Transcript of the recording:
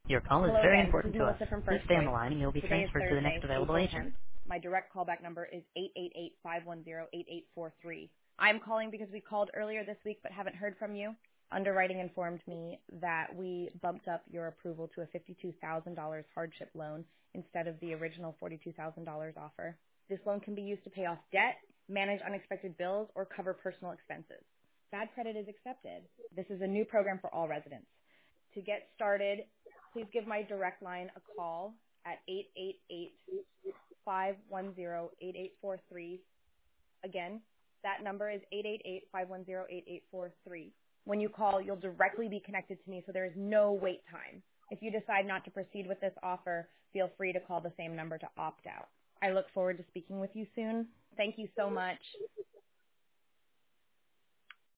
Your call is Hello very again. This is important to us. Melissa from Please First stay on the Choice. line and you'll be Today is transferred to the next Thursday, available April agent. 10th. My direct callback number is 888-510-8843. I'm calling because we called earlier this week but haven't heard from you. Underwriting informed me that we bumped up your approval to a $52,000 hardship loan instead of the original $42,000 offer. This loan can be used to pay off debt, manage unexpected bills, or cover personal expenses. Bad credit is accepted. This is a new program for all residents. To get started, please give my direct line a call at 888-510-8843. Again, that number is 888-510-8843. When you call, you'll directly be connected to me, so there is no wait time. If you decide not to proceed with this offer, feel free to call the same number to opt out. I look forward to speaking with you soon. Thank you so much.